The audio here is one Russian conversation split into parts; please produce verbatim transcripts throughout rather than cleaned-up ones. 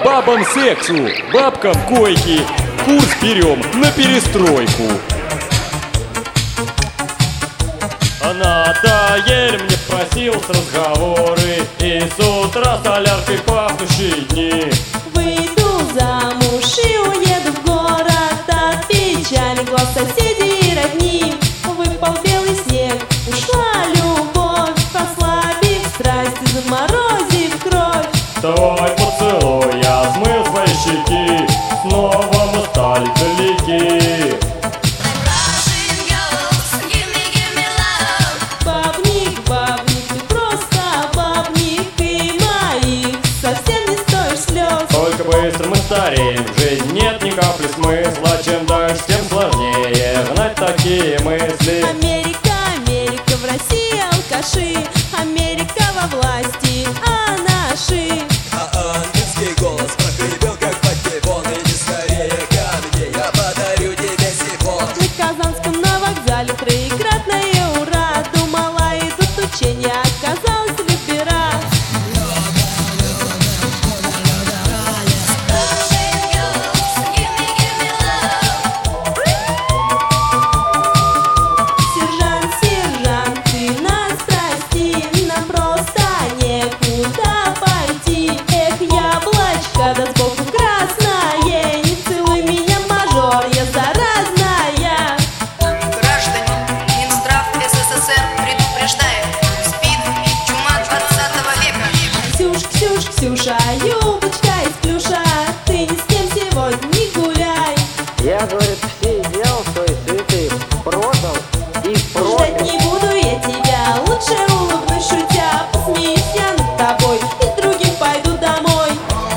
Бабам сексу, бабкам койки. Курс берем на перестройку. Надоели мне просил с разговоры, и с утра соляркой пахнущие дни. Выйду замуж и уеду в город от печали глаз соседей и родни. Выпал белый снег, ушла любовь, ослабив страсть, заморозив кровь. Твой поцелуй я смыл свои щеки, снова мы стали далеки. Бабник, бабник, ты просто бабник, ты моих совсем не стоишь слез. Только быстро мы стареем, в жизни нет ни капли смысла. Чем дальше, тем сложнее гнать такие мысли. Америка, Америка, в России алкаши, Америка во власти, а наши. А ангельский голос прохрипел, как покемон. Иди скорее ко мне, я подарю тебе сифон. На Казанском на вокзале троекратное ура. Думала, идут учения, оказалось либера. Сержант, сержант, ты нас прости, нам просто некуда пойти. Эх, яблочко, да сбоку красное, не целуй меня, мажор, я заразная. Граждане, Минздрав СССР предупреждает: СПИД и чума двадцатого века. Ксюш, Ксюш, Ксюша, юбочка из плюша, ты ни с кем сегодня не гуляй. Я, говорит, все идеал свои цветы продал и Ждать продал. не буду я тебя, лучше улыбнусь шутя. Посмеюсь я над тобой и с другим пойду домой.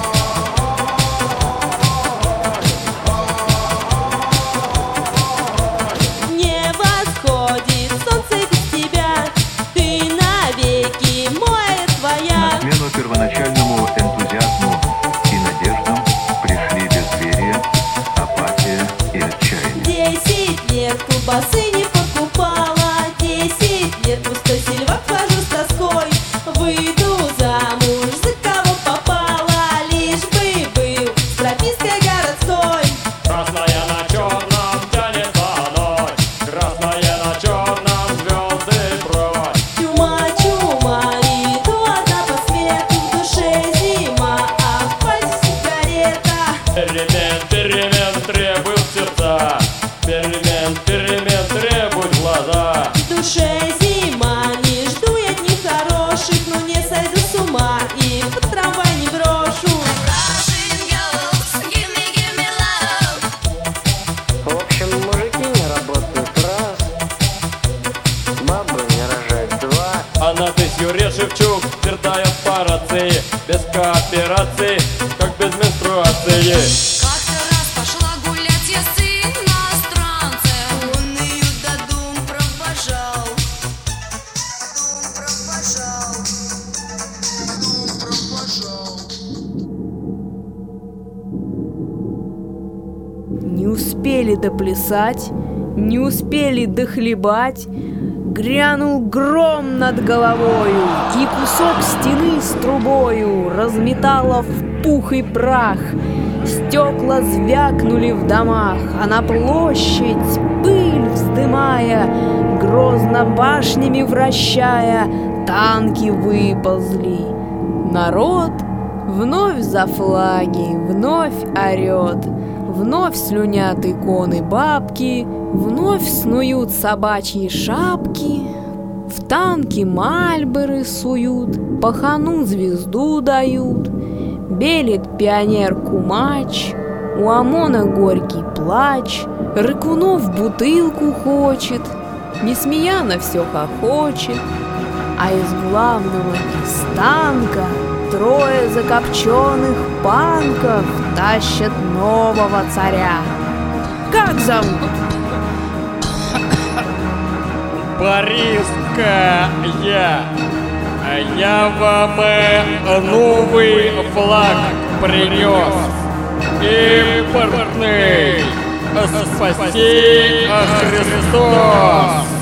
Не восходит солнце без тебя, ты навеки моя твоя. На смену первоначальному энтузиазму и надеждам пришли безверие, апатия и отчаяние. Десять лет колбасы не покупала, десять лет пустой сельвак хожу с тоской. Выйду замуж за кого попала, лишь бы был с пропиской городской. Красная на черном тянется ночь, красная на черном звезды прочь. Чума, чума, иду одна по свету, в душе зима, а в пальце сигарета. Перемен, перемен требуют сердца, перемен, перемен требуют глаза. В душе зима, не жду я дней хороших, но не сойду с ума и под трамвай не брошу. В общем, мужики не работают раз, бабы не рожают два. Анастасия Юрьев Шевчук, твердая по рации, без кооперации, как без менструации. Как-то раз пошла гулять я с иностранцем, он ее до дум провожал. Дум провожал. Дум провожал. Не успели доплясать, не успели дохлебать, грянул гром над головою, и кусок стены с трубою разметало в пух и прах. Стекла звякнули в домах, а на площадь, пыль вздымая, грозно башнями вращая, танки выползли. Народ вновь за флаги, вновь орет, вновь слюнят иконы бабки, вновь снуют собачьи шапки, в танки мальборы суют, пахану звезду дают, белит пионер Кумач, у ОМОНа горький плач, Рыкунов бутылку хочет, Несмеяна все хохочет, а из главного танка трое закопченных панков тащат нового царя. Как зовут? Борисская, я вам э, новый флаг принес, импортный, спаси Христос.